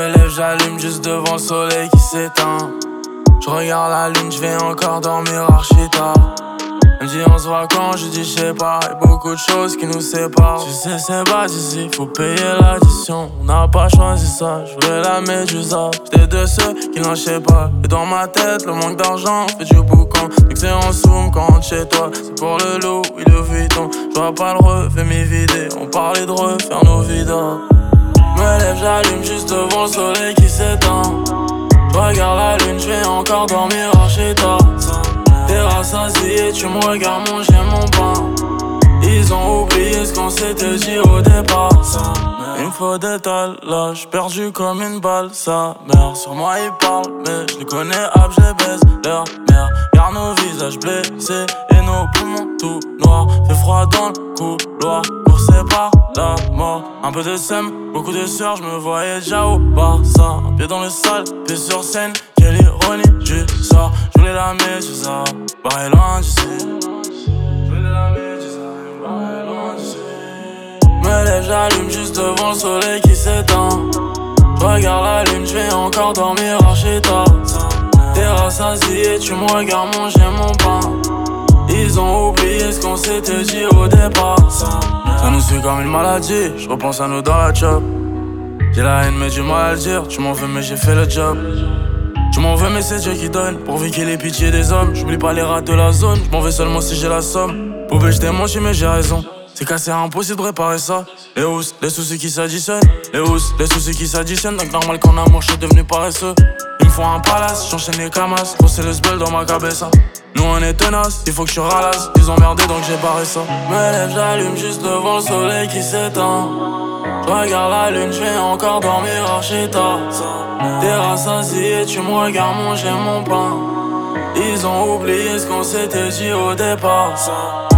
me lève, j'allume juste devant le soleil qui s'éteint. Je regarde la lune, je vais encore dormir archi tard. Elle me dit on se voit quand, je dis je sais pas. Y'a beaucoup de choses qui nous séparent. Tu sais c'est bas ici, faut payer l'addition. On n'a pas choisi ça, je voulais la médusa. J'étais de ceux qui lâchaient pas. Et dans ma tête, le manque d'argent fait du boucan. Dès que c'est en zoom quand on rentre chez toi, c'est pour le loup, oui le Vuitton. J'vois pas le refait m'y vider, on parlait de refaire nos vidas. Me lève, j'allume juste devant le soleil qui s'éteint. Regarde la lune, je vais encore dormir chez toi. T'es rassasié, tu me regardes manger mon pain. Ils ont oublié ce qu'on s'était dit au départ. Il me faut des talages, perdu comme une balle. Sa mère, sur moi ils parlent, mais je les connais, je les baise. Leur mère, regarde nos visages blessés et nos poumons tout noirs. Fait froid dans le couloir, coursé par la mort. Un peu de sème, beaucoup de sueur, je me voyais déjà au Barça. Un pied dans le sale, pied sur scène, quelle ironie, je sors. Je voulais la médusa, barré loin d'ici. Me lève, j'allume juste devant le soleil qui s'éteint. Regarde la lune, je vais encore dormir chez toi. T'es rassasié, tu me regardes manger mon pain. Ils ont oublié ce qu'on s'était dit au départ. Ça nous suit comme une maladie, je repense à nous dans la job. J'ai la haine mais du mal à le dire, tu m'en veux mais j'ai fait le job. Tu m'en veux mais c'est Dieu qui donne, pourvu qu'il ait pitié des hommes. J'oublie pas les rats de la zone, je m'en vais seulement si j'ai la somme. Poubelle j't'ai menti mais j'ai raison. C'est cassé, impossible de réparer ça. Les housses, les soucis qui s'additionnent. Les housses, les soucis qui s'additionnent. Donc normal qu'en amour je suis devenu paresseux. Ils me font un palace, j'enchaîne les camas. Gros c'est le spell dans ma cabeza. Nous on est tenace, il faut que je ralasse. Ils ont merdé donc j'ai barré ça. Me lève, j'allume juste devant le soleil qui s'éteint. Regarde la lune, je vais encore dormir chez toi. T'es rassasié, tu me regardes manger mon pain. Ils ont oublié ce qu'on s'était dit au départ.